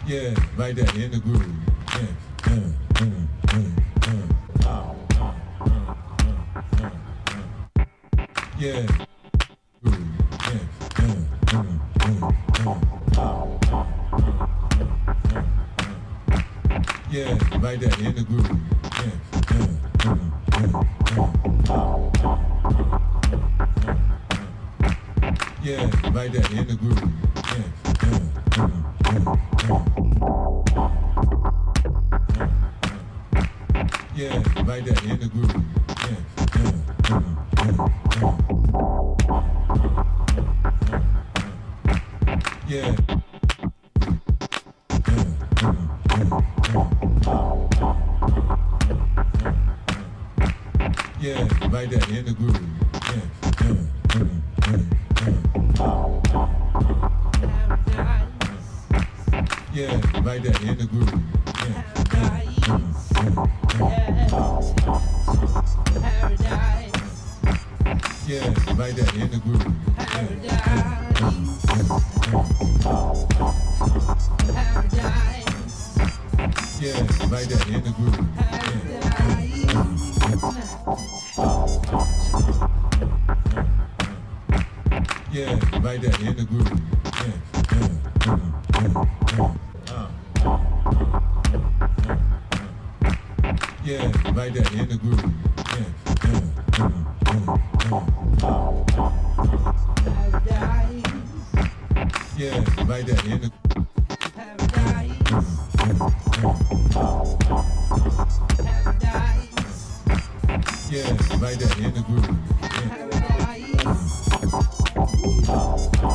Yeah, right there in the groove. Yeah, yeah, groove. Yeah, right there in the groove. Yeah, right there in the groove. Yeah, right there in the groove. Yeah. Yeah, right there in the groove. Yeah, right there in the groove. Yeah, right there in the groove. Yeah, right there in the groove. Yeah, right there in the groove. Yeah, right there in the groove. Yeah, right there in the Yeah, right there in the groove.